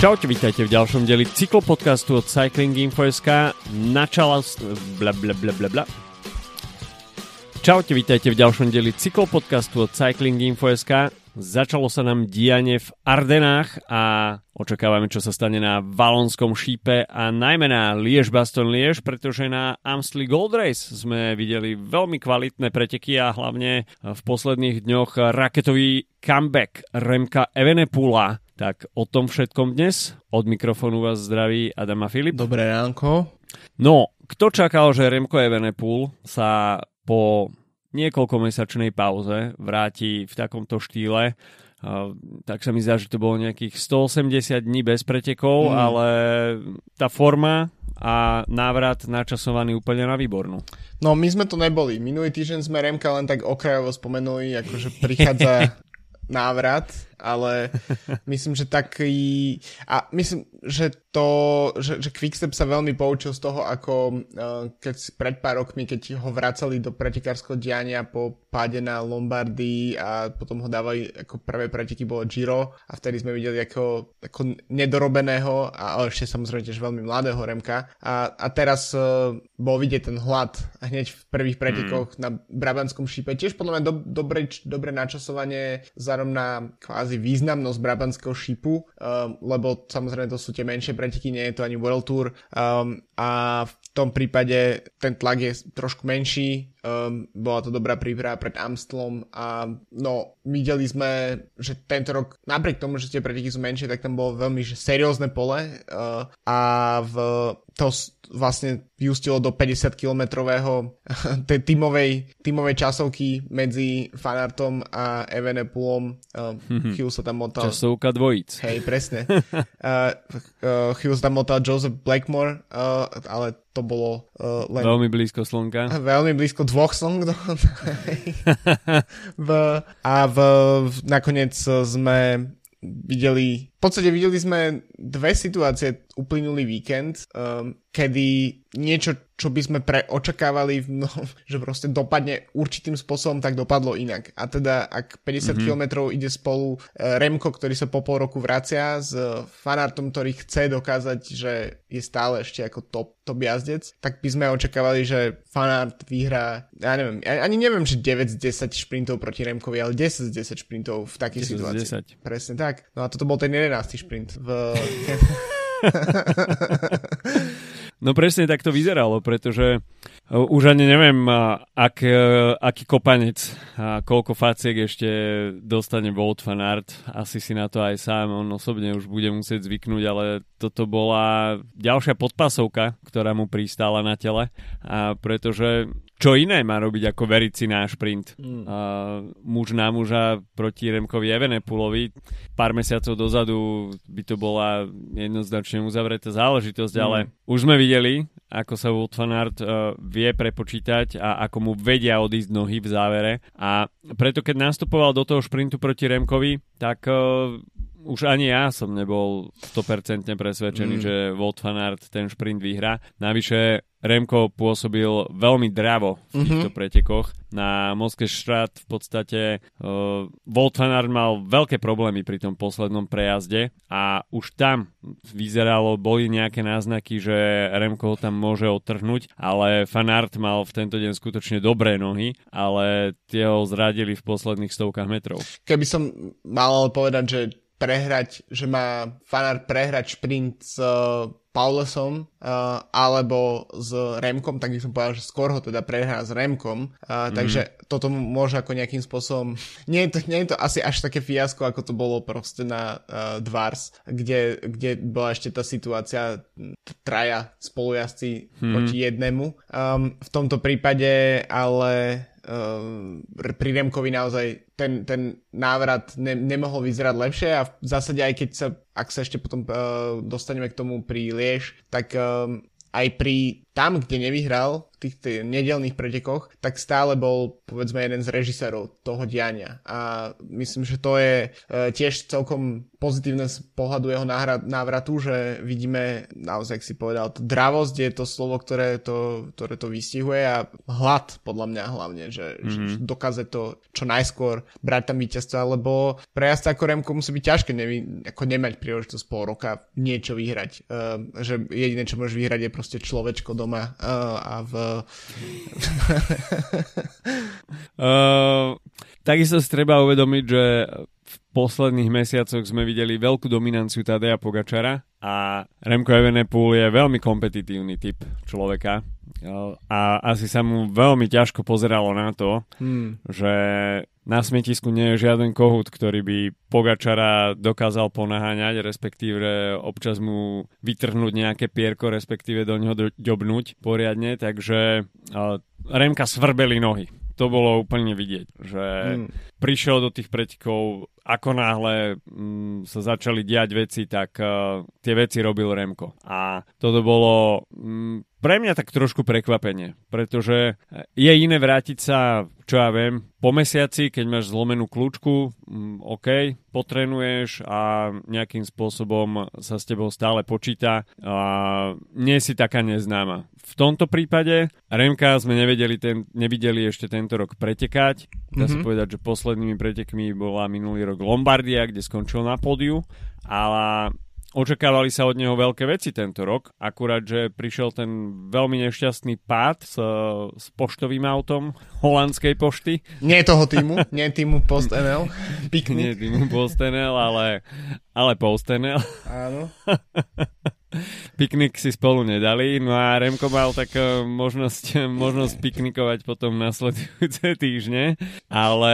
Čaute, vítajte v ďalšom dieli cyklopodcastu od Cyclinginfo.sk. Čaute, vítajte v ďalšom dieli cyklopodcastu od Cyclinginfo.sk. Začalo sa nám dianie v Ardenách a očakávame, čo sa stane na Valonskom šípe a najmä na Liège-Bastogne-Liège, pretože na Amstel Gold Race sme videli veľmi kvalitné preteky a hlavne v posledných dňoch raketový comeback Remka Evenepoela. Tak o tom všetkom dnes. Od mikrofónu vás zdraví Adam a Filip. Dobré ránko. No, kto čakal, že Remco Evenepoel sa po niekoľkomesačnej pauze vráti v takomto štýle? Tak sa mi zdá, že to bolo nejakých 180 dní bez pretekov, ale tá forma a návrat načasovaný úplne na výbornú. No, my sme to neboli. Minulý týždeň sme Remka len tak okrajovo spomenuli, akože prichádza návrat, ale myslím, že taký... A myslím, že Quickstep sa veľmi poučil z toho, ako keď pred pár rokmi, keď ho vracali do pretekárskeho diania po páde na Lombardii a potom ho dávali, ako prvé preteky bolo Giro a vtedy sme videli ako nedorobeného, ale ešte samozrejme tiež veľmi mladého Remka. A teraz bol vidieť ten hlad hneď v prvých pretekoch na Brabantskom šípe. Tiež podľa mňa dobre načasovanie zárom na kvázi významnosť Brabantského šípu, lebo samozrejme to sú tie menšie preteky, nie je to ani World Tour a v tom prípade ten tlak je trošku menší, bola to dobrá príprava pred Amstelom a no, videli sme, že tento rok, napriek tomu, že tie preteky sú menšie, tak tam bolo veľmi seriózne pole a to vlastne vyústilo do 50-kilometrového tímovej časovky medzi Fanartom a Evenepoelom. Chvíľu sa tam motal... Časovka dvojíc. Hej, presne. Chvíľu sa tam motal Joseph Blackmore, ale to bolo len... Veľmi blízko slnka. Veľmi blízko dvoch slnk. Nakoniec sme videli sme dve situácie uplynulý víkend, kedy niečo, čo by sme očakávali, že proste dopadne určitým spôsobom, tak dopadlo inak. A teda, ak 50 kilometrov ide spolu Remko, ktorý sa po pol roku vracia s Fanartom, ktorý chce dokázať, že je stále ešte ako top jazdec, tak by sme očakávali, že Fanart vyhrá, ja neviem, ani neviem, že 9 z 10 šprintov proti Remkovi, ale 10 z 10 šprintov v takej situácii. Presne tak. No a toto bol ten 11. šprint No presne tak to vyzeralo, pretože už ani neviem, aký kopanec a koľko faciek ešte dostane Wout van Aert. Asi si na to aj sám, on osobne už bude musieť zvyknúť, ale toto bola ďalšia podpasovka, ktorá mu pristála na tele. A pretože čo iné má robiť ako veriť si na šprint. Muž na muža proti Remkovi Evenepoelovi. Pár mesiacov dozadu by to bola jednoznačne uzavretá záležitosť, ale už sme videli, ako sa Wout van Aert vie prepočítať a ako mu vedia odísť nohy v závere. A preto, keď nastupoval do toho šprintu proti Remkovi, tak už ani ja som nebol 100% presvedčený, že Wout van Aert ten šprint vyhrá. Navyše Remko pôsobil veľmi dravo v týchto pretekoch. Na Moské Štát v podstate Wout van Aert mal veľké problémy pri tom poslednom prejazde a už tam boli nejaké náznaky, že Remko ho tam môže odtrhnúť, ale van Aert mal v tento deň skutočne dobré nohy, ale tie ho zradili v posledných stovkách metrov. Keby som mal povedať, že má van Aert prehrať šprint s Paulesom alebo s Remkom, tak by som povedal, že skôr ho teda prehrá s Remkom, takže toto môže ako nejakým spôsobom nie je to asi až také fiasko, ako to bolo proste na Dvars, kde bola ešte tá situácia traja spolujazdci proti jednému. V tomto prípade ale pri Remkovi naozaj ten návrat nemohol vyzerať lepšie a v zásade aj ak sa ešte potom dostaneme k tomu pri Liège, tak aj pri tam, kde nevyhral v tých nedelných pretekoch, tak stále bol, povedzme, jeden z režisérov toho diania. A myslím, že to je tiež celkom pozitívne z pohľadu jeho návratu, že vidíme, naozaj si povedal, dravosť je to slovo, ktoré to vystihuje, a hlad, podľa mňa hlavne, že dokáže to čo najskôr brať tam víťazstva, lebo pre jazdca ako Remko musí byť ťažké ako nemať príležitosť pol roka niečo vyhrať. Že jediné, čo môžeš vyhrať, je proste človečko doma a takisto si treba uvedomiť, že v posledných mesiacoch sme videli veľkú dominanciu Tadeja Pogačara a Remco Evenepoel je veľmi kompetitívny typ človeka a asi sa mu veľmi ťažko pozeralo na to, že na smetisku nie je žiaden kohút, ktorý by Pogačara dokázal ponaháňať, respektíve občas mu vytrhnúť nejaké pierko, respektíve do neho ďobnúť poriadne, takže Remka svrbeli nohy. To bolo úplne vidieť, že prišiel do tých pretekov, ako náhle sa začali diať veci, tak tie veci robil Remko. A toto bolo pre mňa tak trošku prekvapenie, pretože je iné vrátiť sa, čo ja viem, po mesiaci, keď máš zlomenú kľúčku, OK, potrenuješ a nejakým spôsobom sa s tebou stále počíta a nie si taká neznáma. V tomto prípade Remka sme nevideli ešte tento rok pretekať. Dá sa povedať, že poslednými pretekmi bola minulý rok Lombardia, kde skončil na pódiu, ale očakávali sa od neho veľké veci tento rok, akurát, že prišiel ten veľmi nešťastný pád s poštovým autom holandskej pošty. Nie toho týmu, nie týmu PostNL. Piknik. Nie týmu PostNL, ale PostNL. Áno. Piknik si spolu nedali, no a Remko mal tak možnosť piknikovať potom nasledujúce týždne, ale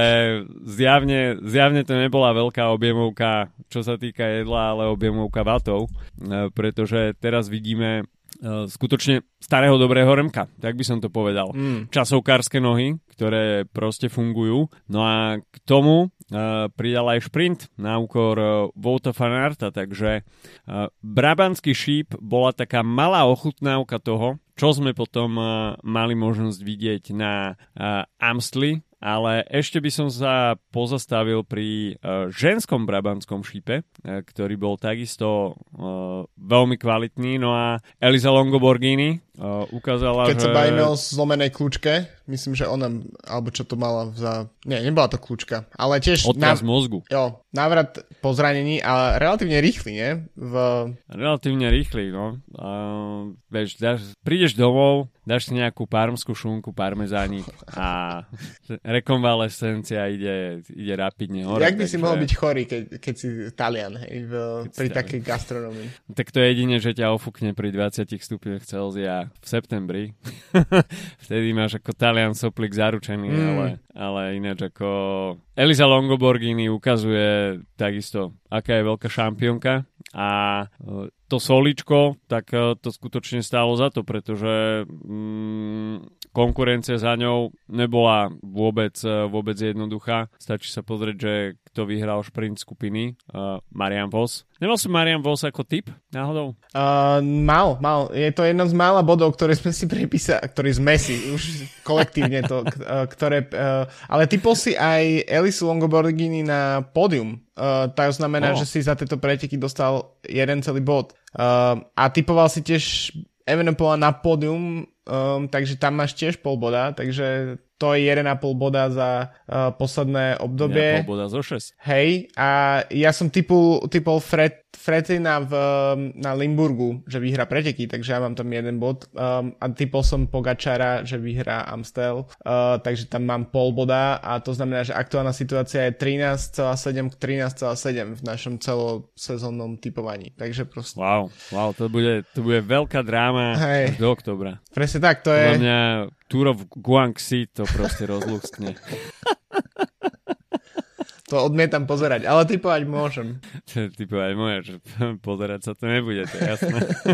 zjavne to nebola veľká objemovka, čo sa týka jedla, ale objemovka vatov, pretože teraz vidíme skutočne starého dobrého Remka, tak by som to povedal. Časovkárske nohy, ktoré proste fungujú. No a k tomu pridal aj šprint na úkor Wouta van Aerta, takže Brabantský šíp bola taká malá ochutnávka toho, čo sme potom mali možnosť vidieť na Amstli, ale ešte by som sa pozastavil pri ženskom brabantskom šípe, ktorý bol takisto veľmi kvalitný. No a Elisa Longoborghini ukázala, Keď sa bavíme o zlomenej kľúčke, myslím, že ona, alebo čo to mala za... Nie, nebola to kľúčka, ale tiež... Odkaz mozgu. Jo, návrat po zranení, ale relatívne rýchly, nie? Relatívne rýchly, no. Prídeš domov, dáš si nejakú parmskú šunku, parmezánik a rekonvalescencia ide rapidne hore. Jak by si mohol byť chorý, keď si Talian, hej, pri takej gastronomii? Tak to je jedine, že ťa ofúkne pri 20 stupňoch Celzia v septembri. Vtedy máš ako Talian soplík zaručený, ale ináč ako Elisa Longoborghini ukazuje takisto, aká je veľká šampiónka a to soličko, tak to skutočne stálo za to, pretože konkurencia za ňou nebola vôbec jednoduchá. Stačí sa pozrieť, že kto vyhral šprint skupiny, Marian Vos. Nemal som Marian Vos ako typ náhodou? Mal. Je to jeden z mála bodov, ktoré sme si prepísali, ktorý sme si už kolektívne to, ale typol si aj Elisu Longoborghini na pódium. To znamená, že si za tieto preteky dostal jeden celý bod. A typoval si tiež Evenepoela na pódium, takže tam máš tiež pol boda, takže to je 1,5 boda za posledné obdobie. 1,5 boda zo 6. Hej, a ja som typol Fretina na Limburgu, že vyhrá preteky, takže ja mám tam 1 bod. A typol som Pogačara, že vyhrá Amstel, takže tam mám pol boda a to znamená, že aktuálna situácia je 13,7 k 13,7 v našom celosezónnom typovaní. Takže proste... Wow, to bude veľká dráma do októbra. Presne tak, to je... Podľa mňa Tour of Guangxi to proste rozlúskne. To odmietam pozerať, ale typovať môžem. Typovať môžeš, pozerať sa to nebude, to je jasné.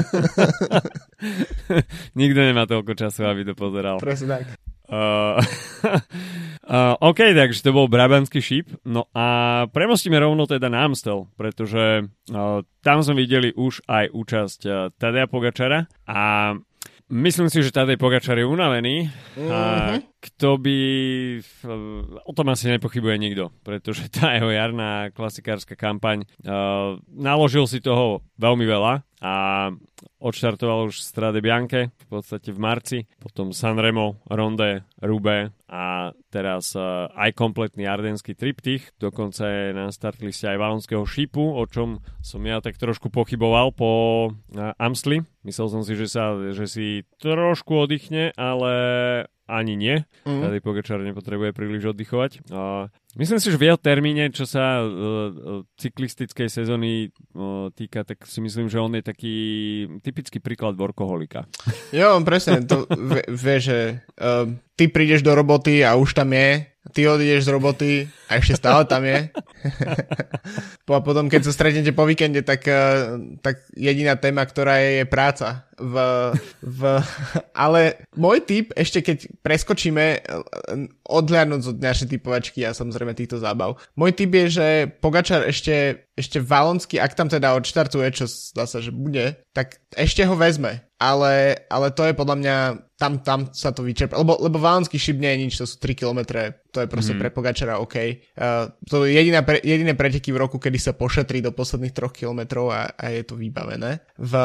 Nikto nemá toľko času, aby to pozeral. Presne tak. OK, takže to bol Brabantský šíp. No a premostíme rovno teda na Amstel, pretože tam sme videli už aj účasť Tadeja Pogačara a Myslím si, že Tadej Pogačar je unavený a kto by... O tom asi nepochybuje nikto, pretože tá jeho jarná klasikárska kampaň naložil si toho veľmi veľa a odštartoval už v Strade Bianche v podstate v marci, potom Sanremo, Ronde, Roubaix a teraz aj kompletný ardenský triptych, dokonca je na startliste aj valonského šípu, o čom som ja tak trošku pochyboval po Amstli. Myslel som si, že si trošku oddychne, ale ani nie. Tadej Pogačar nepotrebuje príliš oddychovať. Myslím si, že v jeho termíne, čo sa cyklistickej sezóny týka, tak si myslím, že on je taký typický príklad workoholika. Jo, presne. To vie, že ty prídeš do roboty a už tam je, ty odídeš z roboty a ešte stále tam je. A potom, keď sa stretnete po víkende, tak jediná téma, ktorá je práca. Ale môj tip, ešte keď preskočíme, odhľadnúť od našej typovačky a samozrejme týchto zábav, môj tip je, že Pogačar ešte valonský, ak tam teda odštartuje, čo zdá sa, že bude, tak ešte ho vezme. Ale to je podľa mňa, tam sa to vyčerpá, lebo valonský šíp nie je nič, to sú 3 kilometre, to je proste pre Pogačara OK. To je jediné preteky v roku, kedy sa pošetrí do posledných 3 kilometrov a je to vybavené.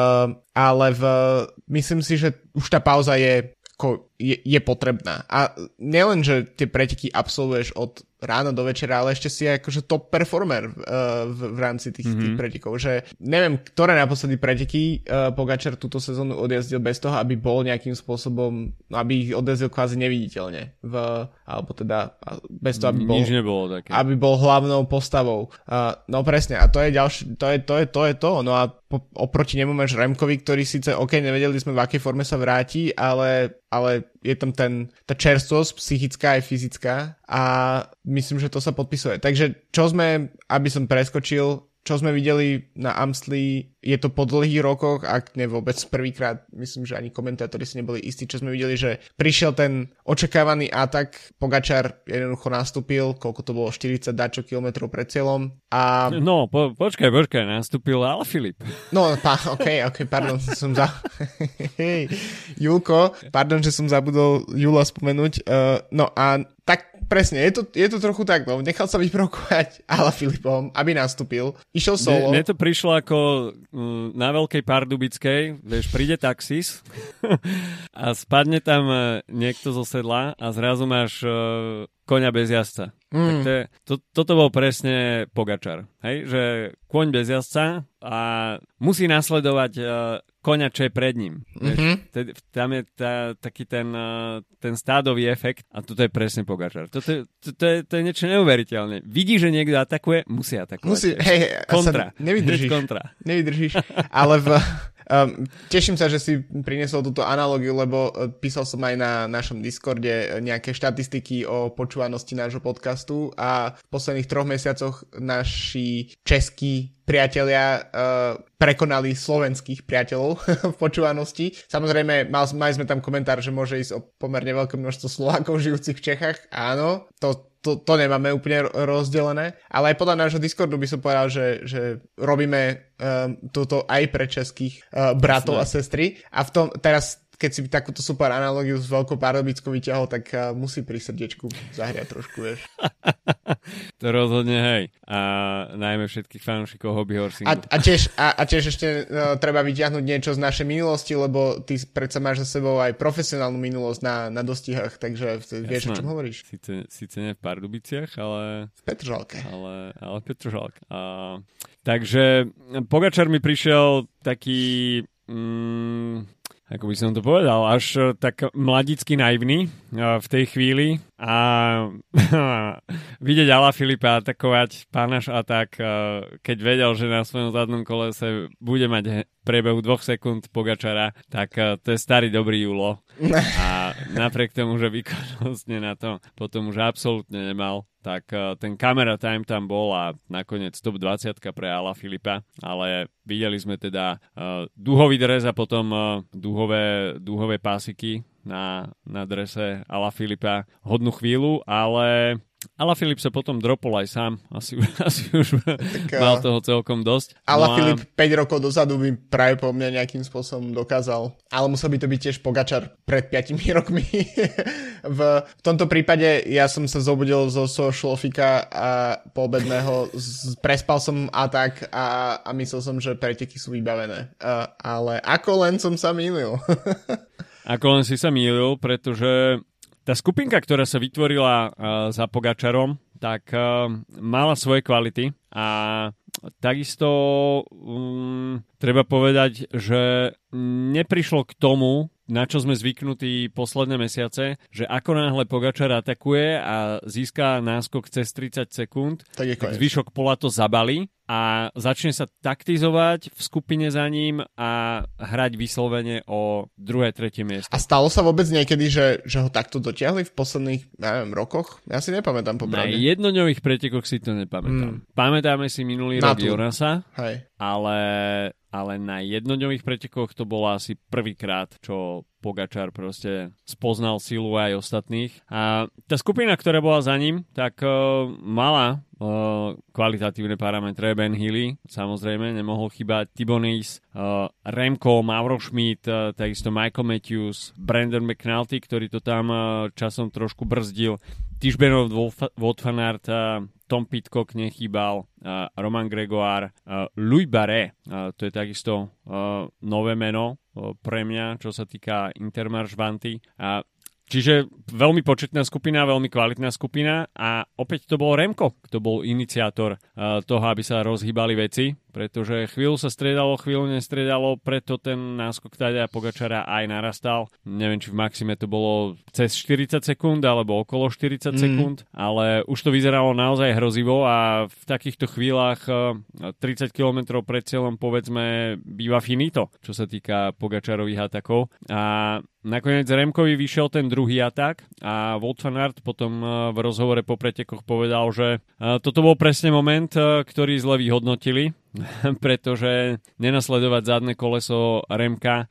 Myslím si, že už tá pauza je potrebná. A nielen, že tie preteky absolvuješ od ráno do večera, ale ešte si akože top performer v rámci tých pretekov. Že neviem, ktoré naposledy preteky Pogačar túto sezónu odjazdil bez toho, aby bol nejakým spôsobom, aby ich odjazdil kvázi neviditeľne. Alebo teda bez toho, aby bol, nič nebolo také. Aby bol hlavnou postavou. No presne, a to je ďalšie, to je to. No a oproti nemu máš Remkovi, ktorý síce, nevedeli sme, v akej forme sa vráti, ale je tam tá čerstvosť psychická aj fyzická a myslím, že to sa podpisuje. Takže aby som preskočil, čo sme videli na Amstli, je to po dlhých rokoch, ak ne vôbec prvýkrát, myslím, že ani komentátori si neboli istí, čo sme videli, že prišiel ten očakávaný atak, Pogačar jednoducho nastúpil, koľko to bolo, 40 dačo kilometrov pred cieľom a... No, počkaj, nastúpil Alaphilippe. No, ok, pardon, Julko, pardon, že som zabudol Jula spomenúť, no a tak presne, je to trochu tak, no, nechal sa vyprokovať Alaphilippom, aby nastúpil, išiel solo. Mne to prišlo ako na Veľkej Pardubickej, vieš, príde taxis a spadne tam niekto zo sedla a zrazu máš koňa bez jazdca. Tak toto bol presne Pogačar. Hej? Že koň bez jazdca a musí nasledovať koňa, čo je pred ním. Tam je taký ten stádový efekt a toto je presne Pogačar. To je niečo neuveriteľné. Vidí, že niekto atakuje, musí atakovať. Kontra. Nevydržíš. Ale teším sa, že si priniesol túto analogiu, lebo písal som aj na našom Discorde nejaké štatistiky o počúvanosti nášho podcastu a v posledných 3 mesiacoch naši českí priatelia prekonali slovenských priateľov v počúvanosti. Samozrejme, mali sme tam komentár, že môže ísť o pomerne veľké množstvo Slovákov žijúcich v Čechách. Áno, to nemáme úplne rozdelené, ale aj podľa nášho Discordu by som povedal, že robíme toto aj pre českých bratov a sestry. A v tom teraz, keď si takúto super analogiu s Veľkou Pardubickou vyťahol, tak musí pri srdiečku zahriať trošku, vieš. To rozhodne, hej. A najmä všetkých fanúšikov hobby horsingu. A tiež ešte treba vyťahnuť niečo z našej minulosti, lebo ty predsa máš za sebou aj profesionálnu minulosť na dostihách, takže vieš, o čom hovoríš. Sice nie v Pardubiciach, ale... V Petržalke. Ale v Petržalke. Takže Pogačar mi prišiel taký... ako by som to povedal, až tak mladicky naivný v tej chvíli a vidieť Alaphilippa atakovať pánaš atak, keď vedel, že na svojom zadnom kolese bude mať priebehu 2 sekúnd Pogačara, tak to je starý dobrý Julo. A napriek tomu, že výkonnostne na to potom už absolútne nemal, tak ten camera time tam bol a nakoniec top 20 pre Alaphilippa, ale videli sme teda dúhový dres a potom dúhové pásiky na drese Alaphilippa hodnú chvíľu, ale Alaphilippe sa potom dropol aj sám. Asi už mal toho celkom dosť. Alaphilippe 5 rokov dozadu by práve po mňa nejakým spôsobom dokázal. Ale musel by to byť tiež Pogačar pred 5 rokmi. v tomto prípade ja som sa zobudil zo svojho šlofika a poobedného. Prespal som atak a myslel som, že preteky sú vybavené. Ale ako len som sa mýlil. Ako len si sa mýlil, pretože tá skupinka, ktorá sa vytvorila za Pogačarom, tak mala svoje kvality a takisto treba povedať, že neprišlo k tomu, na čo sme zvyknutí posledné mesiace, že ako náhle Pogačar atakuje a získa náskok cez 30 sekúnd, tak zvyšok pola to zabalí a začne sa taktizovať v skupine za ním a hrať vyslovene o druhé, tretie miesto. A stalo sa vôbec niekedy, že ho takto dotiahli v posledných, rokoch? Ja si nepamätám popravde. Na jednodňových pretekoch si to nepamätám. Pamätáme si minulý rok Jonasa, ale na jednodňových pretekoch to bolo asi prvýkrát, čo Pogačar proste spoznal silu aj ostatných. A tá skupina, ktorá bola za ním, tak mala kvalitatívne parametre. Ben Healy, samozrejme, nemohol chýbať. Thibaut Nice, Remco, Mauro Schmid, takisto Michael Matthews, Brandon McNulty, ktorý to tam časom trošku brzdil. Tischbenov, Wout van Aert, Tom Pidcock nechýbal, Romain Grégoire, Louis Barret, to je takisto nové meno pre mňa, čo sa týka Intermarché Vanty. Čiže veľmi početná skupina, veľmi kvalitná skupina a opäť to bol Remco, kto bol iniciátor toho, aby sa rozhýbali veci, pretože chvíľu sa striedalo, chvíľu nestriedalo, preto ten náskok Tadeja Pogačara aj narastal. Neviem, či v maxime to bolo cez 40 sekúnd alebo okolo 40 sekúnd, ale už to vyzeralo naozaj hrozivo a v takýchto chvíľach 30 km pred cieľom povedzme býva finito, čo sa týka Pogačarových atakov. A nakoniec Remkovi vyšiel ten druhý atak a Wout van Aert potom v rozhovore po pretekoch povedal, že toto bol presne moment, ktorý zle vyhodnotili, pretože nenasledovať zadné koleso Remka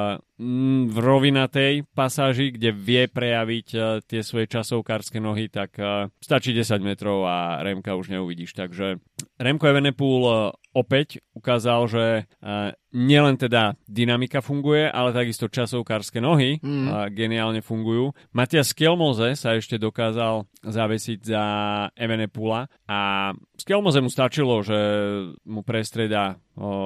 v rovinatej pasáži, kde vie prejaviť tie svoje časovkárske nohy, tak stačí 10 metrov a Remka už neuvidíš. Takže Remco Evenepoel opäť ukázal, že nielen teda dynamika funguje, ale takisto časovkárske nohy geniálne fungujú. Matthias Skelmose sa ešte dokázal zavesiť za Evenepoela a Skelmose mu stačilo, že mu prestreda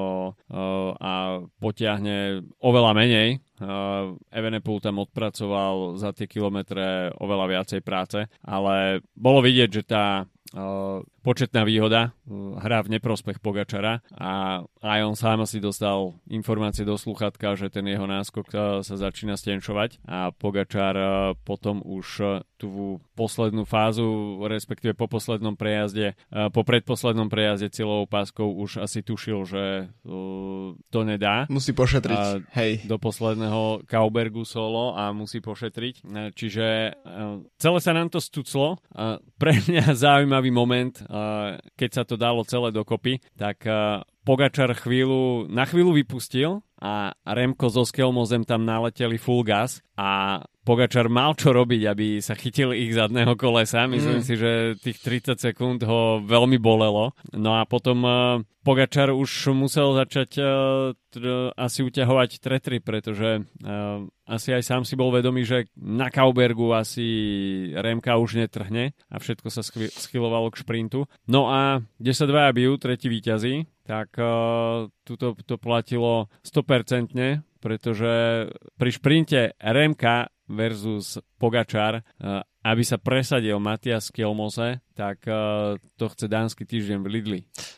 a potiahne oveľa menej. Evenepoel tam odpracoval za tie kilometre oveľa viacej práce, ale bolo vidieť, že tá početná výhoda hrá v neprospech Pogačara a aj on sám si dostal informácie do slúchatka, že ten jeho náskok sa začína stenčovať a Pogačar potom už tú poslednú fázu, respektíve po poslednom prejazde, po predposlednom prejazde cieľovou páskou už asi tušil, že to nedá. Musí pošetriť, hej. Do posledného Kaubergu solo a musí pošetriť. Čiže celé sa nám to stuclo. Pre mňa zaujímavý moment, keď sa to dalo celé dokopy, tak Pogačar na chvíľu vypustil a Remco so Skelmosem tam naleteli full gas a Pogačar mal čo robiť, aby sa chytil ich zadného kolesa. Myslím si, že tých 30 sekúnd ho veľmi bolelo. No a potom Pogačar už musel začať asi uťahovať tretry, pretože asi aj sám si bol vedomý, že na Kaubergu asi Remka už netrhne a všetko sa schylovalo k šprintu. No a kde sa dvaja bijú, tretí víťazí, tak tuto to platilo 100%, pretože pri šprinte Remka versus Pogačar, aby sa presadil Matthias Skelmose, tak to chce dánsky týždeň v Lidli.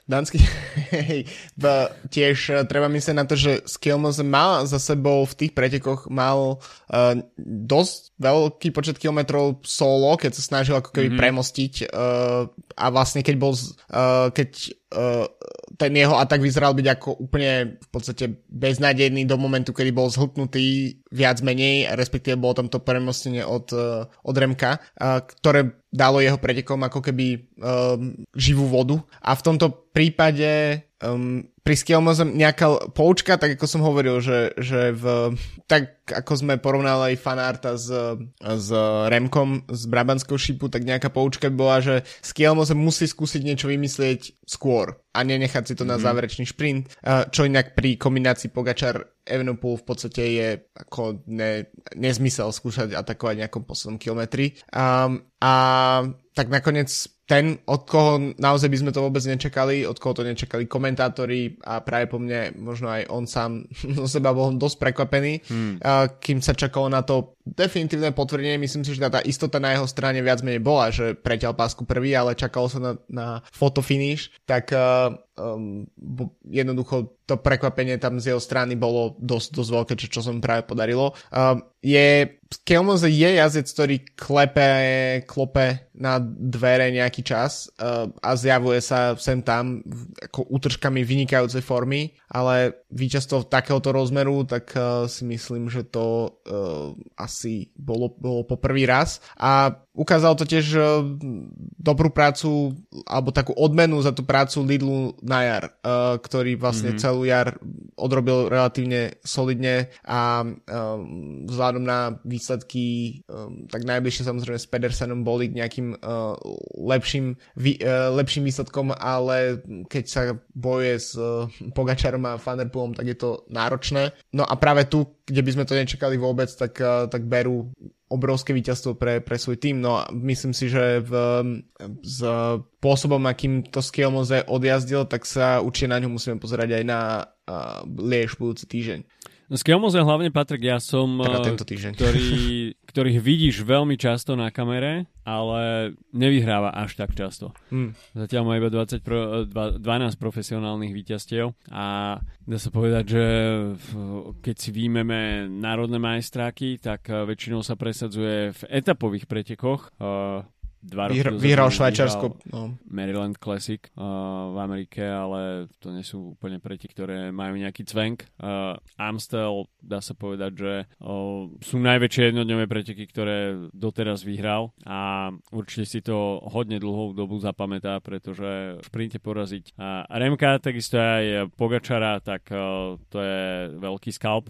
Tiež treba myslieť na to, že Skelmose mal za sebou v tých pretekoch dosť veľký počet kilometrov solo, keď sa snažil ako keby premostiť a vlastne keď ten jeho atak vyzeral byť ako úplne v podstate beznádejný do momentu, kedy bol zhltnutý viac menej, respektíve bolo tam to premostenie od Remka, ktoré dalo jeho pretekom ako keby živú vodu. A v tomto prípade pri Skelmoze nejaká poučka, tak ako som hovoril, že tak ako sme porovnali fanarta s Remkom z Brabantského šipu, tak nejaká poučka by bola, že Skelmoze musí skúsiť niečo vymyslieť skôr a nenechať si to na záverečný šprint, čo inak pri kombinácii Pogačar Evenepoel v podstate je ako nezmysel skúšať atakovať nejakom poslednom kilometri. A tak nakoniec ten, od koho naozaj by sme to vôbec nečakali, od koho to nečakali komentátori a práve po mne možno aj on sám zo seba bol dosť prekvapený, kým sa čakalo na to definitívne potvrdenie. Myslím si, že tá istota na jeho strane viac menej bola, že preťal pásku prvý, ale čakalo sa na fotofinish, tak jednoducho to prekvapenie tam z jeho strany bolo dosť veľké, čo sa mu práve podarilo. Skelmoze je jazdec, ktorý klope na dvere nejaký čas a zjavuje sa sem tam ako útržkami vynikajúcej formy, ale víťazstvo takéhoto rozmeru, tak si myslím, že to asi bolo po prvý raz a ukázal to tiež dobrú prácu alebo takú odmenu za tú prácu Lidlu na jar, ktorý vlastne celú jar odrobil relatívne solidne a vzhľadom na výsledky tak najbližšie samozrejme s Pedersenom boli k nejakým lepším výsledkom, ale keď sa bojuje s Pogačarom a Van der Poelom, tak je to náročné. No a práve tu, kde by sme to nečakali vôbec, tak berú obrovské víťazstvo pre svoj tým. No a myslím si, že s spôsobom, akým to Skelmoze odjazdil, tak sa určite na ňu musíme pozerať aj na Liež budúci týždeň. Skelmoze hlavne Patrik, ja som, tento týždeň. ktorých vidíš veľmi často na kamere, ale nevyhráva až tak často. Zatiaľ má iba 12 profesionálnych víťazstiev a dá sa povedať, že keď si výjmeme národné majstráky, tak väčšinou sa presadzuje v etapových pretekoch. Vyhral Švajčiarsko. No. Maryland Classic v Amerike, ale to nie sú úplne preteky, ktoré majú nejaký cvenk. Amstel, dá sa povedať, že sú najväčšie jednodňové preteky, ktoré doteraz vyhral a určite si to hodne dlhou dobu zapamätá, pretože v šprinte poraziť Remka, takisto aj Pogačara, tak to je veľký skalp.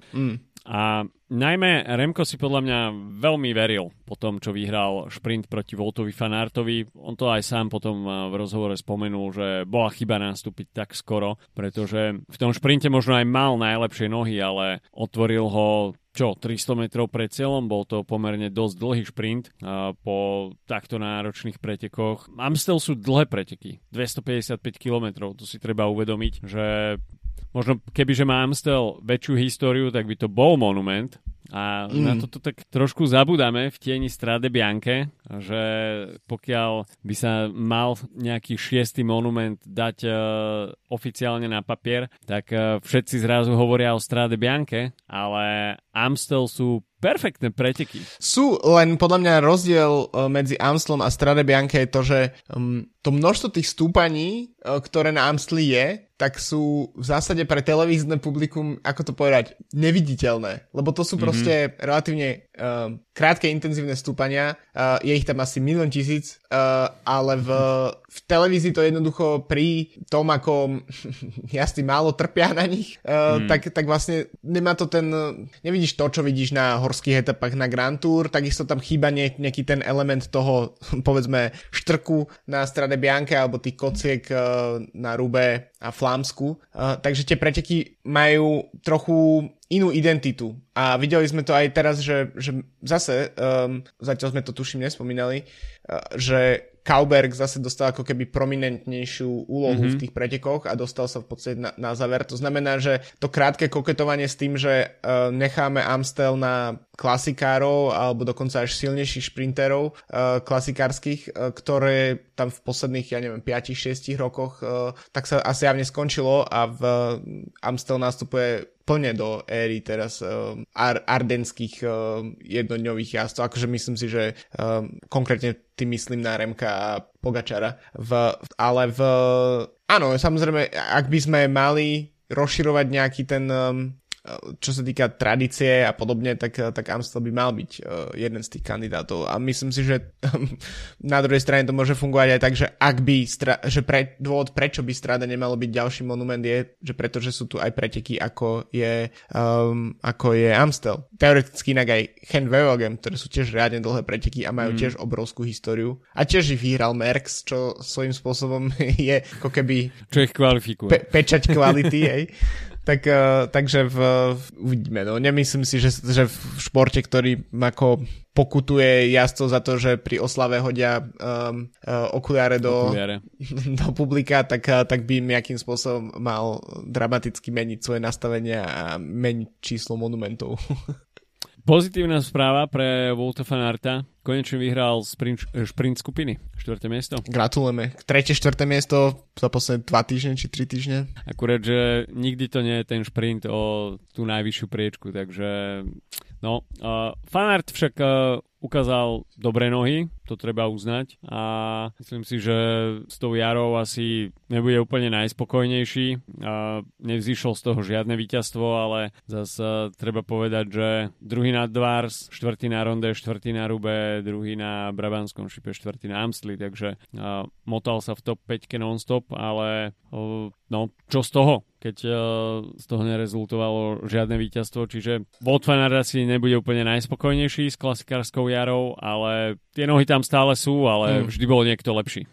A najmä Remko si podľa mňa veľmi veril po tom, čo vyhral šprint proti Woltovi van Aertovi. On to aj sám potom v rozhovore spomenul, že bola chyba nastúpiť tak skoro, pretože v tom šprinte možno aj mal najlepšie nohy, ale otvoril ho 300 metrov pred cieľom, bol to pomerne dosť dlhý šprint po takto náročných pretekoch. Amstel sú dlhé preteky, 255 km, to si treba uvedomiť, že možno kebyže má Amstel väčšiu históriu, tak by to bol monument. A na toto tak trošku zabudáme v tieni Strade Bianche, že pokiaľ by sa mal nejaký 6. monument dať oficiálne na papier, tak všetci zrazu hovoria o Strade Bianche, ale Amstel sú perfektné preteky. Sú, len podľa mňa rozdiel medzi Amstelom a Strade Bianche je to, že to množstvo tých stúpaní, ktoré na Amstli je, tak sú v zásade pre televízne publikum, ako to povedať, neviditeľné. Lebo to sú proste relatívne krátke, intenzívne stúpania. Je ich tam asi 1 000 000, ale v televízii to jednoducho pri tom, ako jazdci málo trpia na nich, tak vlastne nemá to nevidíš to, čo vidíš na horských etapách na Grand Tour, takisto tam chýba nejaký ten element toho, povedzme, štrku na Strade Bianche alebo tých kociek na Rube a Flámsku. Takže tie preteky majú trochu inú identitu. A videli sme to aj teraz, že zase, zatiaľ sme to tuším nespomínali, že Kauberg zase dostal ako keby prominentnejšiu úlohu v tých pretekoch a dostal sa v podstate na záver. To znamená, že to krátke koketovanie s tým, že necháme Amstel na klasikárov alebo dokonca až silnejších šprinterov klasikárskych, ktoré tam v posledných, 5-6 rokoch tak sa asi javne skončilo a v Amstel nastupuje plne do éry teraz ardenských jednodňových jazdcov. Akože myslím si, že konkrétne tým myslím na Remka a Pogačara. Áno, samozrejme, ak by sme mali rozširovať nejaký ten čo sa týka tradície a podobne, tak Amstel by mal byť jeden z tých kandidátov. A myslím si, že na druhej strane to môže fungovať aj tak, že dôvod, prečo by Strada nemalo byť ďalší monument je, že pretože sú tu aj preteky, ako je Amstel. Teoreticky inak aj Gent-Wevelgem, ktoré sú tiež riadne dlhé preteky a majú tiež obrovskú históriu. A tiež ich vyhral Merckx, čo svojím spôsobom je ako keby... Čo ich kvalifikuje. Pečať kvality, hej. Takže uvidíme. No. Nemyslím si, že v športe, ktorý ako pokutuje jazdcov za to, že pri oslave hodia okuliare do publika, tak by im nejakým spôsobom mal dramaticky meniť svoje nastavenia a meniť číslo monumentov. Pozitívna správa pre Wouta van Aerta. Konečne vyhral šprint skupiny. 4. miesto. Gratulujeme. 3. 4. miesto za posledné 2 týždne či 3 týždne. Akurát, že nikdy to nie je ten šprint o tú najvyššiu priečku, takže no. Van Aert však ukázal dobré nohy, to treba uznať a myslím si, že s tou jarou asi nebude úplne najspokojnejší. Nevzýšlo z toho žiadne víťazstvo, ale zase treba povedať, že druhý na Dvars, štvrtý na Ronde, štvrtý na Rube, druhý na Brabantskom šipe, štvrtý na Amstli, takže motal sa v top 5 non-stop, ale no, čo z toho, keď z toho nerezultovalo žiadne víťazstvo, čiže Wout van Aert asi nebude úplne najspokojnejší s klasikárskou jarou, ale tie nohy tam stále sú, ale vždy bol niekto lepší.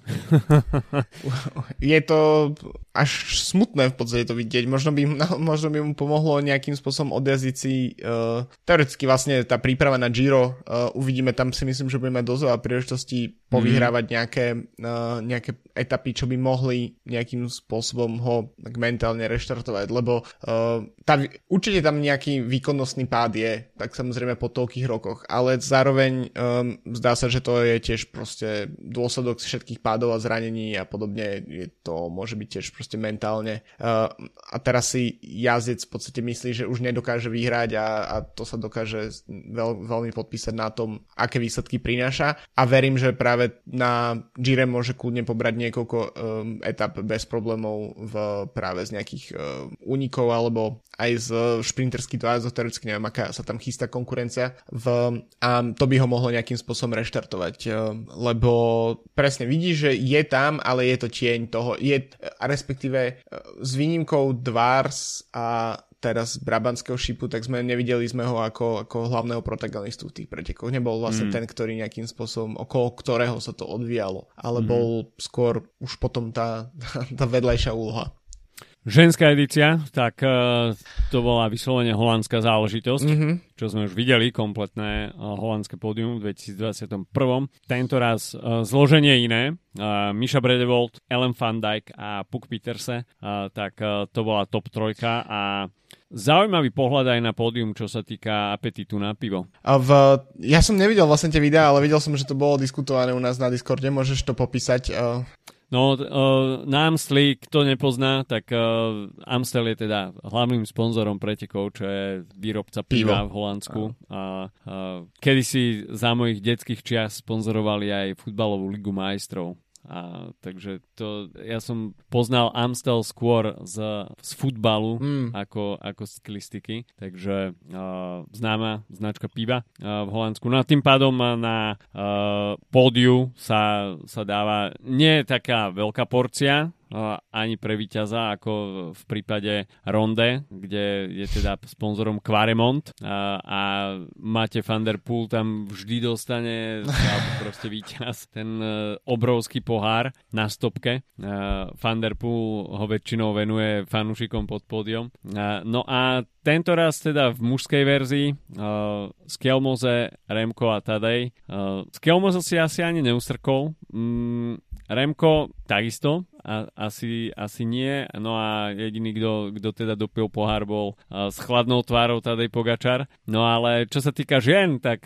Je to až smutné v podstate to vidieť. Možno by mu pomohlo nejakým spôsobom odjazdiť si teoreticky vlastne tá príprava na Giro. Uvidíme, tam si myslím, že budeme dosť veľa príležitostí povyhrávať nejaké etapy, čo by mohli nejakým spôsobom ho tak mentálne reštartovať, lebo určite tam nejaký výkonnostný pád je, tak samozrejme po toľkých rokoch, ale zároveň zdá sa, že to je tiež proste dôsledok všetkých pádov a zranení a podobne, to môže byť tiež proste mentálne. A teraz si jazdec v podstate myslí, že už nedokáže vyhrať a to sa dokáže veľmi podpísať na tom, aké výsledky prináša a verím, že práve na Gire môže kľudne pobrať niekoľko etap bez problémov práve z nejakých únikov alebo aj z šprinterských dojazdoch, teoreticky neviem, aká sa tam chystá konkurencia a to by ho mohlo nejakým spôsobom reštartovať, lebo presne vidí, že je tam, ale je to tieň toho, respektíve s výnimkou Dvars a teraz Brabantského šipu, tak nevideli sme ho ako hlavného protagonistu v tých pretekoch. Nebol vlastne ten, ktorý nejakým spôsobom, okolo ktorého sa to odvíjalo, ale bol skôr už potom tá vedľajšia úloha. Ženská edícia, tak to bola vyslovene holandská záležitosť, čo sme už videli, kompletné holandské pódium v 2021. Tento raz zloženie iné, Micha Bredewold, Ellen van Dijk a Puk Pieterse, tak to bola top trojka a zaujímavý pohľad aj na pódium, čo sa týka apetitu na pivo. Ja som nevidel vlastne tie videá, ale videl som, že to bolo diskutované u nás na Discorde, môžeš to popísať? No, na Amstli, kto nepozná, tak Amstel je teda hlavným sponzorom pretekov, čo je výrobca piva v Holandsku. Kedysi za mojich detských čias sponzorovali aj futbalovú ligu majstrov. Takže ja som poznal Amstel skôr z futbalu ako z cyklistiky, takže známa značka piva v Holandsku. No a tým pádom na pódiu sa dáva nie taká veľká porcia ani pre víťaza ako v prípade Ronde, kde je teda sponzorom Quaremont a Matej van der Poel tam vždy dostane alebo proste víťaz ten obrovský pohár na stopke. Van der Poel ho väčšinou venuje fanúšikom pod pódium. No a tento raz teda v mužskej verzii Skelmose, Remko a Tadej. Skelmose si asi ani neustrkol. Remko takisto, asi nie. No a jediný, kto teda dopil pohár, bol s chladnou tvárou Tadej Pogačar. No ale čo sa týka žien, tak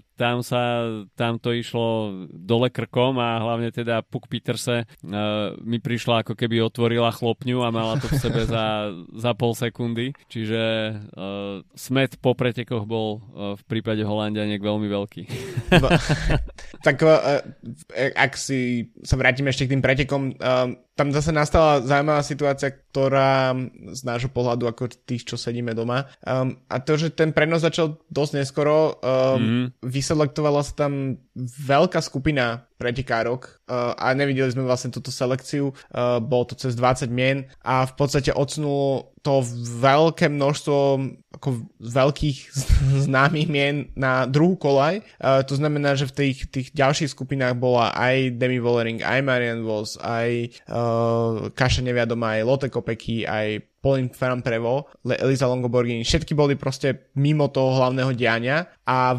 tam to išlo dole krkom a hlavne teda Puk Pieterse mi prišla ako keby otvorila chlopňu a mala to v sebe za pol sekundy. Čiže smet po pretekoch bol v prípade Holanďaniek veľmi veľký. Tak ak si sa vrátime ešte k tým pretekom, tam zase nastala zaujímavá situácia, ktorá z nášho pohľadu, ako tých, čo sedíme doma, a to, že ten prenos začal dosť neskoro, vyselektovala sa tam veľká skupina pretekárok a nevideli sme vlastne túto selekciu, bolo to cez 20 mien a v podstate odsunulo to veľké množstvo ako veľkých známych mien na druhú kolaj. To znamená, že v tých ďalších skupinách bola aj Demi Vollering, aj Marianne Vos, aj Kaša Neviadoma, aj Lotte Kopecky, aj Pauline Ferrand-Prévot, Elisa Longo-Borghini. Všetky boli proste mimo toho hlavného diania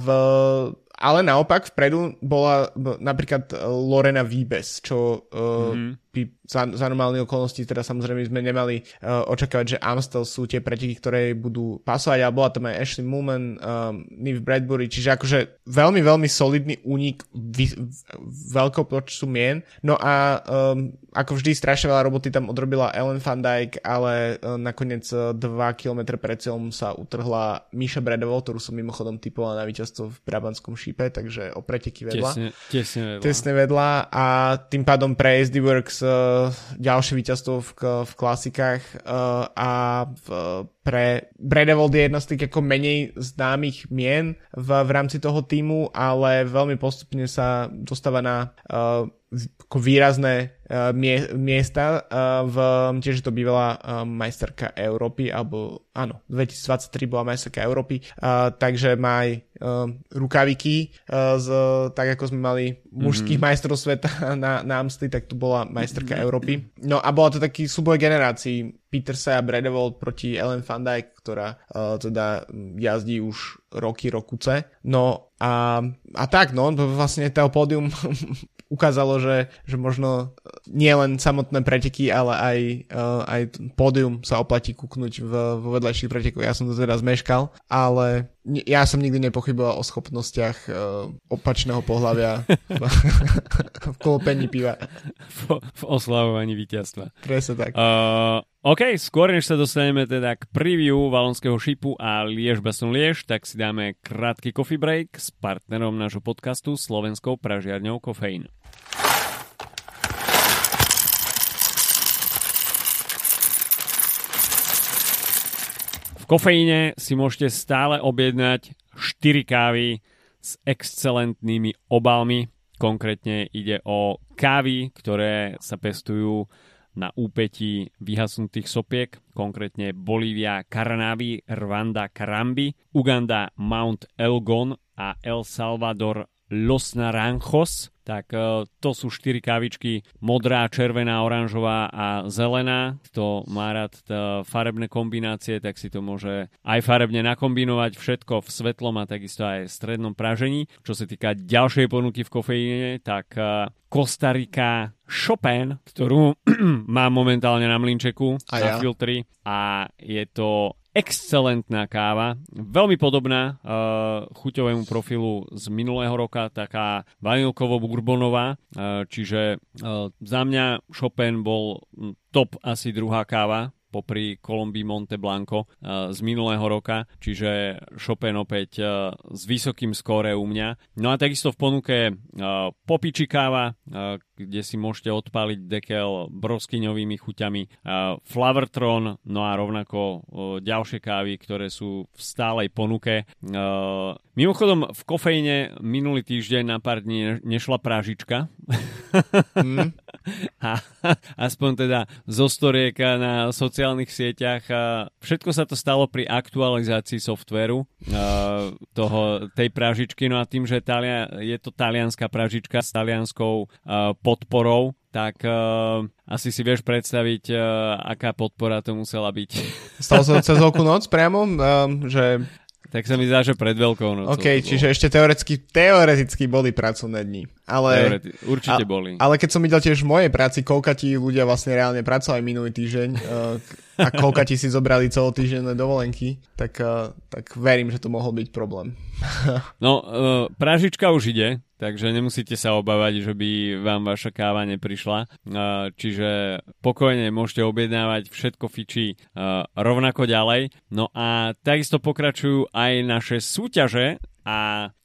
ale naopak vpredu bola napríklad Lorena Wiebes, čo by za normálne okolnosti teda samozrejme sme nemali očakávať, že Amstel sú tie preteky, ktoré budú pasovať, ale bola tam aj Ashley Moolman, Niamh Bradbury, čiže akože veľmi, veľmi solidný únik veľkého počtu mien. No a ako vždy strašne veľa roboty tam odrobila Ellen van Dijk, ale nakoniec 2 km pred cieľom sa utrhla Misha Bradová, ktorú som mimochodom typovala na víťazstvo v Brabantskom šípe, takže o preteky vedla. Tesne vedla a tým pádom pre SD Works ďalšie víťazstvo v klasikách a pre Bradeville je jedna z tých ako menej známych mien v rámci toho týmu, ale veľmi postupne sa dostáva na ako výrazné miesta. Tiež to bývala majsterka Európy, alebo áno, 2023 bola majsterka Európy, takže má aj rukaviky, tak ako sme mali mužských majstrov sveta na Amstli, tak tu bola majsterka Európy. No a bola to taký súboj generácií Petersa a Bradeville proti Ellen van Dijk, ktorá teda jazdí už rokuce. No a tak, no, vlastne to pódium ukázalo, že možno nie len samotné preteky, ale aj pódium sa oplatí kúknuť vo vedľajších pretekoch. Ja som to teda zmeškal, ale ja som nikdy nepochyboval o schopnostiach opačného pohlavia v klopení piva. V oslavovaní víťazstva. Presne tak. OK, skôr než sa dostaneme teda k preview Valonského šipu a Liège-Bastogne-Liège, tak si dáme krátky coffee break s partnerom nášho podcastu slovenskou pražiarňou Kofeín. V Kofeíne si môžete stále objednať 4 kávy s excelentnými obalmi. Konkrétne ide o kávy, ktoré sa pestujú na úpetí vyhasnutých sopiek, konkrétne Bolívia Caranavi, Rwanda Karambi, Uganda Mount Elgon a El Salvador Los Naranjos. Tak to sú 4 kávičky, modrá, červená, oranžová a zelená. Kto má rád farebné kombinácie, tak si to môže aj farebne nakombinovať, všetko v svetlom a takisto aj v strednom pražení. Čo sa týka ďalšej ponuky v kofeíne, tak Kostarika Chopin, ktorú mám momentálne na mlynčeku, na filtri, a je to excelentná káva, veľmi podobná chuťovému profilu z minulého roka, taká vanilkovo-bourbonová, čiže za mňa Chopin bol top asi druhá káva popri Colombii Monte Blanco z minulého roka, čiže Chopin opäť s vysokým skóre u mňa. No a takisto v ponuke Popiči káva, kde si môžete odpáliť dekel broskyňovými chuťami, Flowertron, no a rovnako ďalšie kávy, ktoré sú v stálej ponuke. Mimochodom v Kofeíne minulý týždeň na pár dní nešla prážička. A aspoň teda zo storiek na sociálnych sieťach. Všetko sa to stalo pri aktualizácii softvéru tej prážičky. No a tým, že je to talianská prážička s talianskou podporou, tak asi si vieš predstaviť, aká podpora to musela byť. Stalo sa cez veľkú noc priamo, že... Tak sa mi zdá, že pred Veľkou nocou. OK, čiže ešte teoreticky boli pracovné dni. Ale, určite boli. Ale keď som videl tiež v mojej práci, koľkatí ľudia vlastne reálne pracovali minulý týždeň a koľkatí si zobrali celotýždenné dovolenky, tak verím, že to mohol byť problém. No, prážička už ide, takže nemusíte sa obávať, že by vám vaša káva neprišla. Čiže pokojne môžete objednávať, všetko fičí rovnako ďalej. No a takisto pokračujú aj naše súťaže a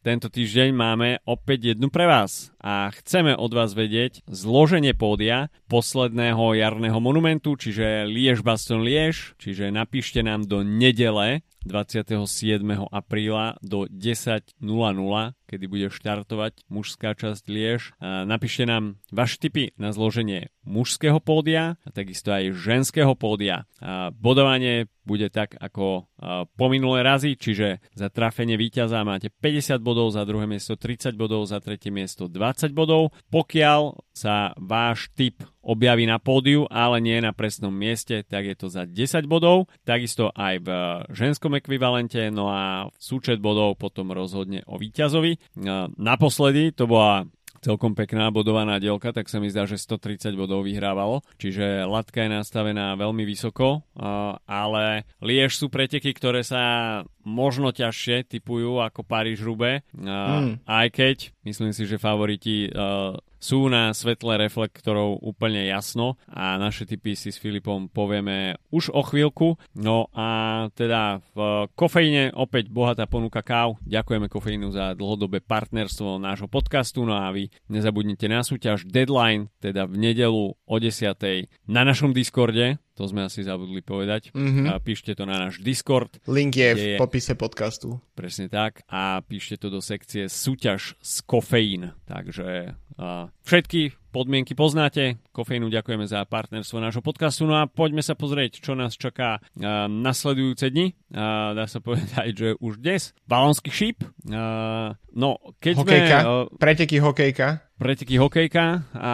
tento týždeň máme opäť jednu pre vás a chceme od vás vedieť zloženie pódia posledného jarného monumentu, čiže Liège-Bastogne-Liège, čiže napíšte nám do nedele 27. apríla do 10.00, kedy bude štartovať mužská časť Liège. Napíšte nám vaše tipy na zloženie mužského pódia a takisto aj ženského pódia. Bodovanie bude tak ako po minulé razy, čiže za trafenie víťaza máte 50 bodov, za druhé miesto 30 bodov, za tretie miesto 20 bodov. Pokiaľ sa váš tip objaví na pódiu, ale nie na presnom mieste, tak je to za 10 bodov. Takisto aj v ženskom ekvivalente, no a súčet bodov potom rozhodne o víťazovi. Naposledy to bola celkom pekná bodovaná dielka, tak sa mi zdá, že 130 bodov vyhrávalo, čiže latka je nastavená veľmi vysoko, ale Liège sú preteky, ktoré sa možno ťažšie tipujú ako Paríž-Roubaix, aj keď myslím si, že favoriti sú na svetle reflektorov úplne jasno a naše tipy si s Filipom povieme už o chvíľku. No a teda v kofeíne opäť bohatá ponuka káv. Ďakujeme kofeínu za dlhodobé partnerstvo nášho podcastu. No a vy nezabudnite na súťaž Deadline, teda v nedeľu o 10:00 na našom Discorde. To sme asi zabudli povedať. Píšte to na náš Discord. Link je v popise podcastu. Presne tak. A píšte to do sekcie súťaž z kofeín. Takže všetky podmienky poznáte. Kofeínu ďakujeme za partnerstvo nášho podcastu. No a poďme sa pozrieť, čo nás čaká nasledujúce dni. Dá sa povedať, že už dnes Valonský šíp. No, keď hokejka. Preteky hokejka. Preteky hokejka a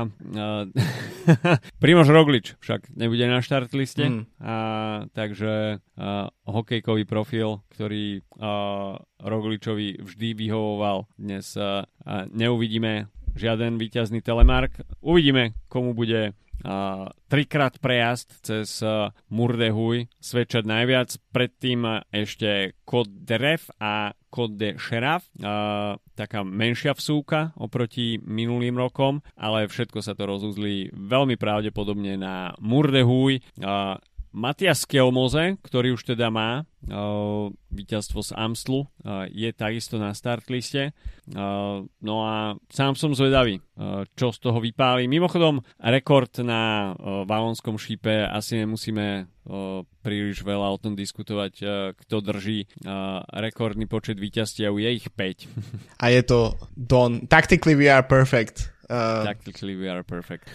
Primož Roglič však nebude na štartliste, takže hokejkový profil, ktorý Rogličovi vždy vyhovoval, dnes neuvidíme žiaden víťazný telemark. Uvidíme, komu bude trikrát prejazd cez Murdehuj svedčať najviac. Predtým ešte Côte d'Ref a Côte de Cheraf, taká menšia vsúka oproti minulým rokom, ale všetko sa to rozuzlí veľmi pravdepodobne na Murdehuj. Matias Skelmoze, ktorý už teda má víťazstvo z Amstlu, je takisto na startliste. No a sám som zvedavý, čo z toho vypáli. Mimochodom, rekord na Valonskom šípe asi nemusíme príliš veľa o tom diskutovať, kto drží rekordný počet víťazstiev, je ich 5. A je to Don. Tactically we are perfect. Tactically we are perfect.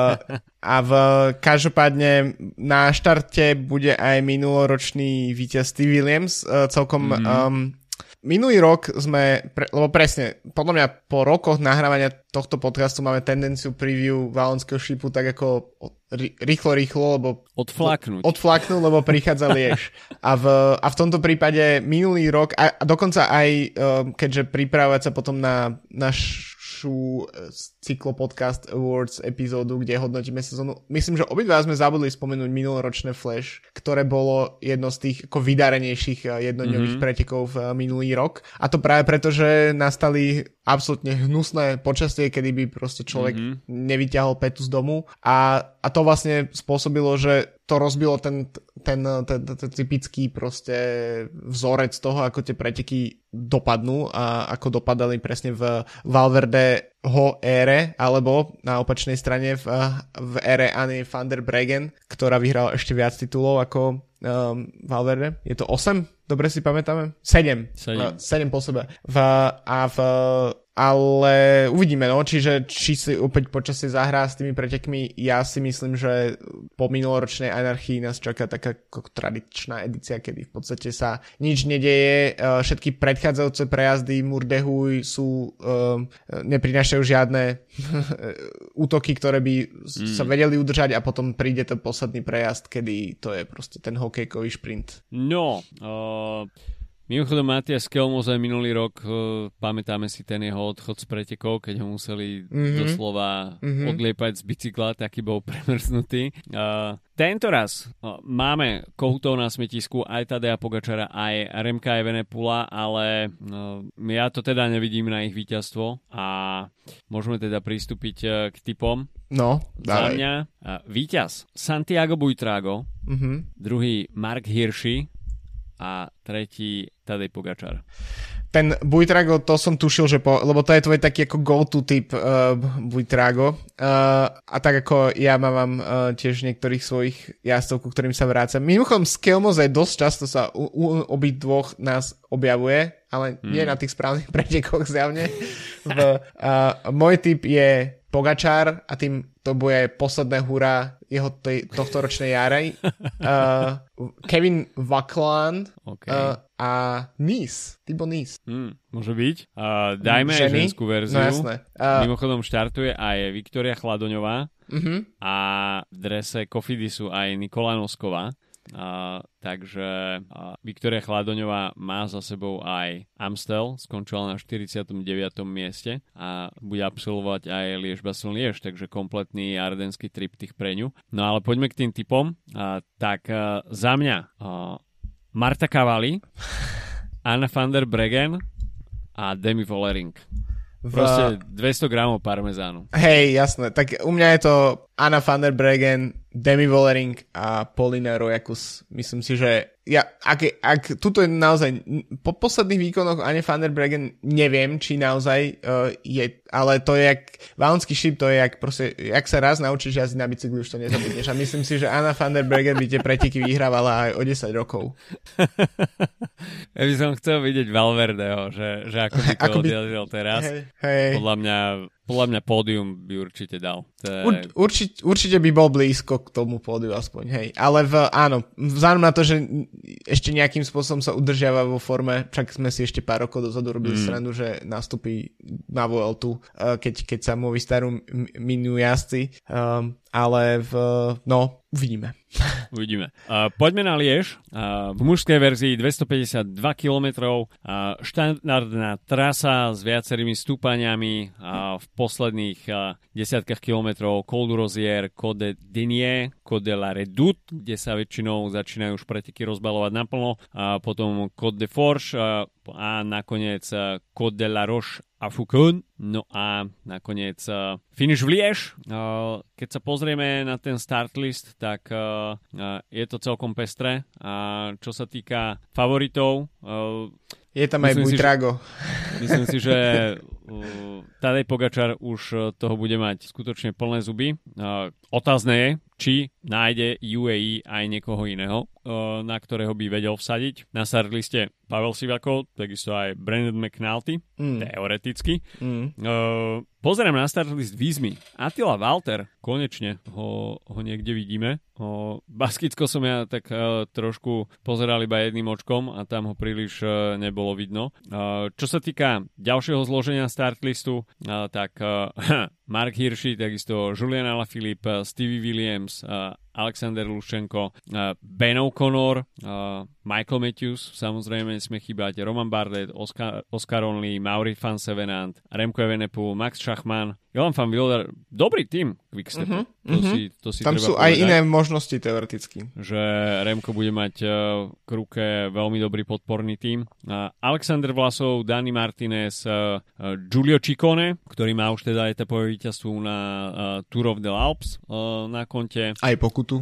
Každopádne na štarte bude aj minuloročný víťaz Steve Williams. Celkom minulý rok sme, lebo presne, podľa mňa po rokoch nahrávania tohto podcastu máme tendenciu preview Valonského šípu tak ako rýchlo, lebo odflaknúť, lebo prichádza Liège. A v tomto prípade minulý rok, a dokonca aj keďže pripravovať sa potom na náš Cyklopodcast Awards epizódu, kde hodnotíme sezónu. Myslím, že obidva sme zabudli spomenúť minuloročné Flash, ktoré bolo jedno z tých ako vydarenejších jednodňových pretekov v minulý rok. A to práve preto, že nastali absolútne hnusné počasie, kedy by proste človek nevyťahol petu z domu. A to vlastne spôsobilo, že to rozbilo ten typický proste vzorec toho, ako tie preteky dopadnú a ako dopadali presne v Valverdeho ére, alebo na opačnej strane v ére Anny van der Breggen, ktorá vyhrala ešte viac titulov ako Valverde. Je to 8? Dobre si pamätáme? 7 po sebe. Ale uvidíme, no, či si opäť počasie zahrá s tými pretekmi. Ja si myslím, že po minuloročnej anarchii nás čaká taká tradičná edícia, kedy v podstate sa nič nedeje. Všetky predchádzajúce prejazdy Murdehuj neprinášajú žiadne útoky, ktoré by sa vedeli udržať a potom príde ten posledný prejazd, kedy to je proste ten hokejkový šprint. No, mimochodom Matias Skelmoze minulý rok, pamätáme si ten jeho odchod z pretekov, keď ho museli doslova odliepať z bicykla, taký bol premrznutý. Tento raz máme kohutov na smetisku aj Tadeja Pogačara, aj Remka Evenepoela, ale ja to teda nevidím na ich víťazstvo a môžeme teda pristúpiť k tipom. No, za mňa víťaz Santiago Buitrago, druhý Mark Hirschi a tretí Tadej Pogačar. ten Buitrago, to som tušil, že lebo to je tvoj taký ako go-to typ Buitrago. A tak ako ja mám tiež niektorých svojich jazdcov, ku ktorým sa vrácam. Mimochodom, Skelmoze dosť často sa u obidvoch nás objavuje, ale nie na tých správnych pretekoch zjavne. Môj typ je Pogačar a tým to bude posledné hurá jeho tohtoročnej jary. Kevin Vakland a Nice. Thibaut Nice. Môže byť. Dajme aj ženskú verziu. No jasné. Mimochodom štartuje aj Viktória Chladoňová a v drese Cofidisu aj Nikola Nosková. Takže Viktória Chladoňová má za sebou aj Amstel, skončila na 49. mieste a bude absolvovať aj Liège-Bastogne-Liège, takže kompletný ardenský triptych pre ňu. No ale poďme k tým typom. Tak za mňa Marta Cavalli, Anna van der Breggen a Demi Vollering. Proste 200 gramov parmezánu. Hej, jasné. Tak u mňa je to Anna van der Breggen, Demi Vollering a Paulina Rojakus. Myslím si, že ak tuto je naozaj po posledných výkonoch Anne van der Breggen neviem, či naozaj je, ale to je jak Valonský šíp, to je jak proste, jak sa raz naučíš jazdiť na bicykli, už to nezabudneš. A myslím si, že Anna van der Breggen by tie preteky vyhrávala aj o 10 rokov. Ja by som chcel vidieť Valverdeho, že ako by to odjazdil teraz. Hej. Podľa mňa pódium by určite dal. Určite by bol blízko k tomu pódiu aspoň, hej. Ale áno, vzhľadom na to, že ešte nejakým spôsobom sa udržiava vo forme, však sme si ešte pár rokov dozadu robili srandu, že nastúpi na Vueltu, keď sa mu vystarú minú jazdci. Ale uvidíme. Uvidíme. Poďme na Liège. V mužskej verzii 252 km, štandardná trasa s viacerými stúpaniami, v posledných desiatkách kilometrov Col du Rosier, Col de Denier, Col de la Redoute, kde sa väčšinou začínajú už preteky rozbalovať naplno, potom Col de Forge a nakoniec Col de la Roche a Foucault. No a nakoniec finish v Liège. Keď sa pozrieme na ten start list, tak je to celkom pestré. A čo sa týka favoritov, je tam aj Buitrago. Myslím si, že Tadej Pogačar už toho bude mať skutočne plné zuby. Otázne je, či nájde UAE aj niekoho iného, na ktorého by vedel vsadiť. Na startliste Pavel Sivakov, takisto aj Brandon McNulty, teoreticky. Pozerám na startlist Vizmy. Attila Walter, konečne ho niekde vidíme. Baskicko som ja tak trošku pozeral iba jedným očkom a tam ho príliš nebolo vidno. Čo sa týka ďalšieho zloženia startlistu, tak Mark Hirschi, takisto Julian Alaphilippe, Stevie Williams, Alexander Luščenko, Ben O'Connor, Michael Matthews, samozrejme nesmie chýbať Roman Bardet, Oscar Onley, Mauri van Sevenant, Remco Evenepoel, Max Schachmann, Johan van Wilder. Dobrý tým Quickstepu. To si tam treba sú povedať, aj iné možnosti teoreticky. že Remco bude mať k ruke veľmi dobrý podporný tím. Alexander Vlasov, Dani Martinez, Giulio Ciccone, ktorý má už teda etapové víťazstvo na Tour of the Alps na konte. Aj pokutu.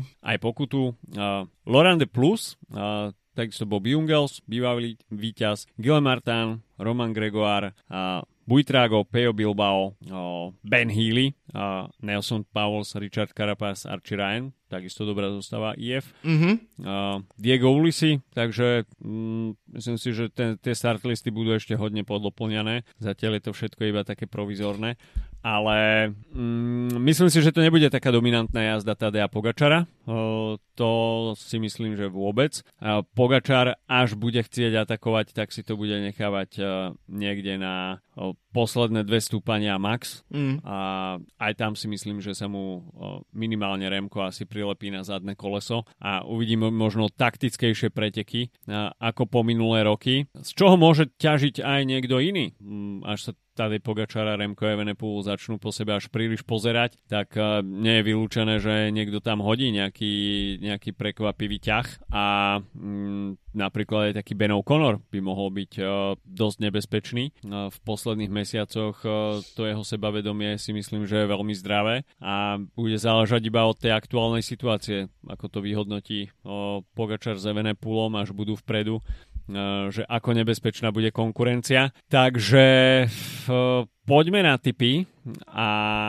Laurent de Plus, takisto Bob Jungels, bývalý víťaz, Guillaume Martin, Roman Gregoire, Buitrago, Peyo Bilbao, Ben Healy, Nelson Powells, Richard Carapaz, Archie Ryan, takisto dobrá zostava IF. Diego Ulissi, takže myslím si, že tie startlisty budú ešte hodne poddoplňané. Zatiaľ je to všetko iba také provizorné. Ale myslím si, že to nebude taká dominantná jazda Tadeja Pogačara. To si myslím, že vôbec. Pogačar, až bude chcieť atakovať, tak si to bude nechávať niekde na posledné 2 stúpania max. A aj tam si myslím, že sa mu minimálne Remko asi prilepí na zadné koleso a uvidíme možno taktickejšie preteky ako po minulé roky. Z čoho môže ťažiť aj niekto iný? Až sa Tadej Pogačar a Remco Evenepoel začnú po sebe až príliš pozerať, tak nie je vylúčené, že niekto tam hodí nejaký prekvapivý ťah a napríklad aj taký Ben O'Connor by mohol byť dosť nebezpečný. V posledných mesiacoch to jeho sebavedomie si myslím, že je veľmi zdravé a bude záležať iba od tej aktuálnej situácie, ako to vyhodnotí Pogačar s Evenepoelom, až budú vpredu. že ako nebezpečná bude konkurencia. Takže poďme na tipy a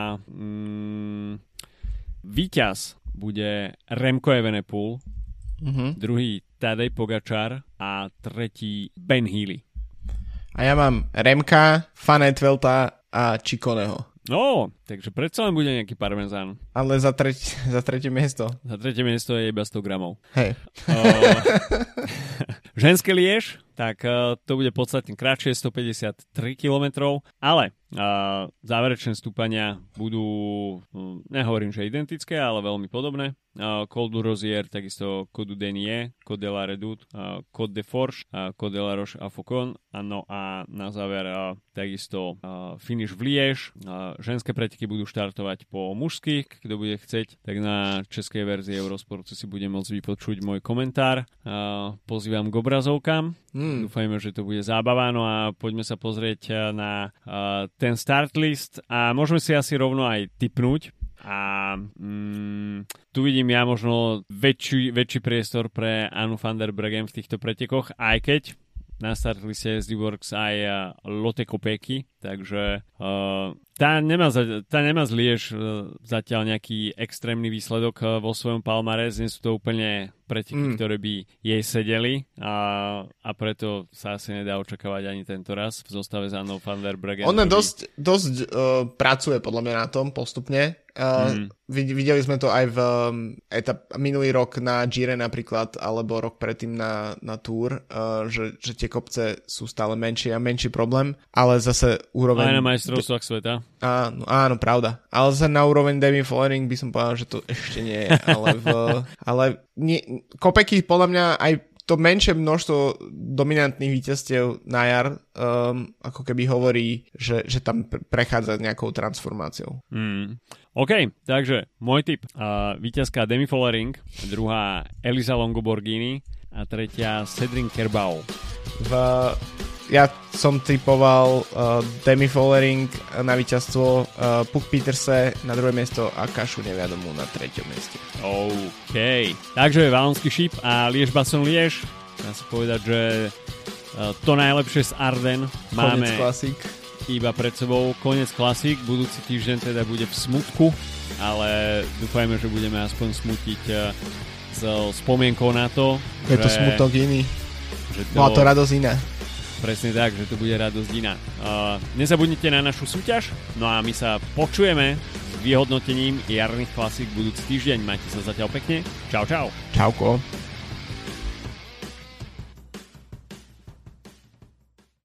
víťaz bude Remco Evenepoel, druhý Tadej Pogačar a tretí Ben Healy. A ja mám Remka, Van Eetvelta a Chicconeho. No, takže predsa len bude nejaký parmezán. Ale za tretie miesto. Za tretie miesto je iba 100 gramov. Hej. Ženské Liež, tak to bude podstatne kratšie, 153 km, ale záverečné stúpania budú, nehovorím, že identické, ale veľmi podobné. Col du Rosier, takisto Côte du Denier, Côte de la Redoute, Côte de Forges, Côte de la Roche a Faucon, no a na záver takisto finish v Liège. Ženské preteky budú štartovať po mužských, kto bude chceť, tak na českej verzii Eurosportu si bude môcť vypočuť môj komentár. Pozývam k obrazovkám. Dúfajme, že to bude zábava, no a poďme sa pozrieť na ten start list a môžeme si asi rovno aj tipnúť. A tu vidím ja možno väčší priestor pre Anu van der Breggen v týchto pretekoch, aj keď na startliste SD Works aj Lotte Kopecky, takže tá nemá z Liež zatiaľ nejaký extrémny výsledok vo svojom palmarès, nie sú to úplne preteky, ktoré by jej sedeli a preto sa asi nedá očakávať ani tento raz v zostave s Annou van der Breggen. Ona dosť pracuje podľa mňa na tom postupne. Videli sme to aj v minulý rok na Gire napríklad, alebo rok predtým na Tour, že tie kopce sú stále menší a menší problém, ale zase úroveň... Aj na majstrovstvách sveta. Áno, pravda. Ale zase na úroveň Demi Follering by som povedal, že to ešte nie je. Ale Kopecky podľa mňa aj to menšie množstvo dominantných víťazstiev na jar ako keby hovorí, že tam prechádza nejakou transformáciou. OK, takže môj tip. Víťazka Demi Follering, druhá Elisa Longo Borghini a tretia Cedric Kerbau. Ja som typoval Demi Follering na víťazstvo, Puk Pieterse na druhé miesto a Kašu Neviadomu na treťom mieste. OK, takže Valonský šíp a Liège-Bastogne-Liège. Dá sa povedať, že to najlepšie z Arden máme iba pred sebou. Koniec klasík, budúci týždeň teda bude v smutku, ale dúfajme, že budeme aspoň smutiť s spomienkou na to. Je to smutok iný. Má to radosť iná. Presne tak, že to bude radosť iná. Nezabudnite na našu súťaž, no a my sa počujeme s vyhodnotením jarných klasík budúci týždeň. Majte sa zatiaľ pekne. Čau, čau. Čauko.